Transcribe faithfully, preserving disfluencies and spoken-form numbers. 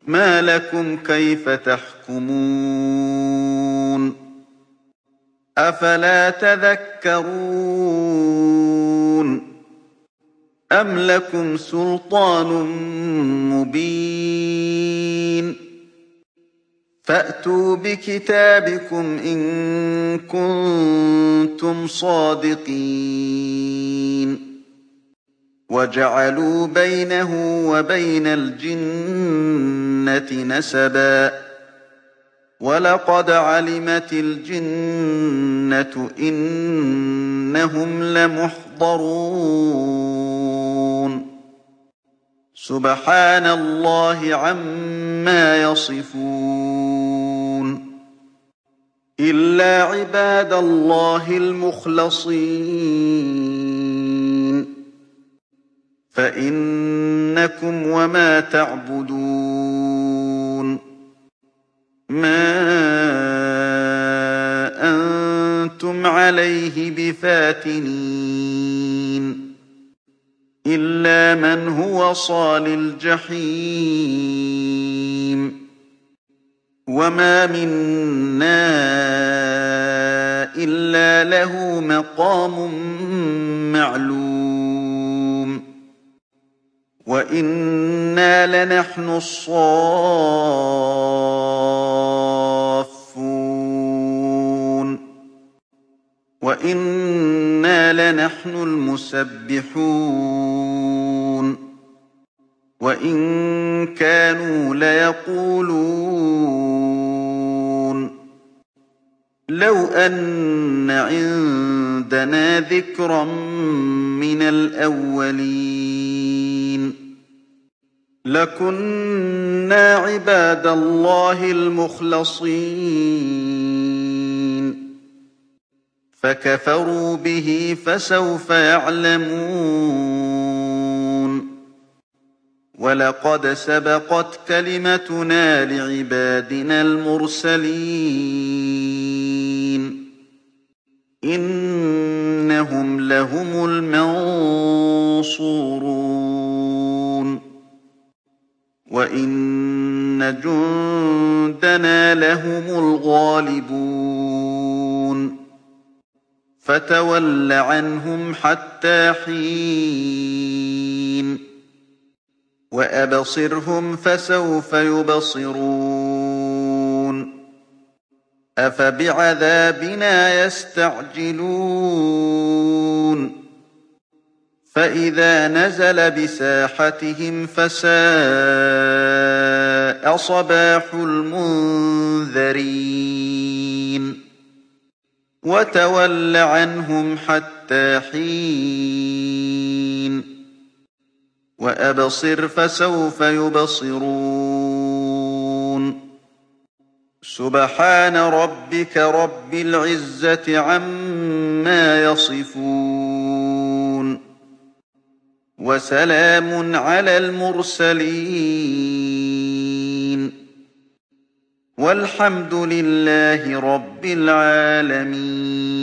ما لكم كيف تحكمون أفلا تذكرون أم لكم سلطان مبين فأتوا بكتابكم إن كنتم صادقين وجعلوا بينه وبين الجنة نسبا ولقد علمت الجنة إنهم لمحضرون سبحان الله عما يصفون إلا عباد الله المخلصين فإنكم وما تعبدون ما أنتم عليه بفاتنين إلا من هو صال الجحيم وما منا إلا له مقام معلوم وإنا لنحن الصافون وإنا لنحن المسبحون وإن كانوا ليقولون لو أن عندنا ذكرا من الأولين لكنا عباد الله المخلصين فكفروا به فسوف يعلمون ولقد سبقت كلمتنا لعبادنا المرسلين إنهم لهم المنصورون وإن جندنا لهم الغالبون فتول عنهم حتى حين وأبصرهم فسوف يبصرون أفبعذابنا يستعجلون فإذا نزل بساحتهم فساء صباح المنذرين وتول عنهم حتى حين وأبصر فسوف يبصرون سبحان ربك رب العزة عما يصفون وسلام على المرسلين والحمد لله رب العالمين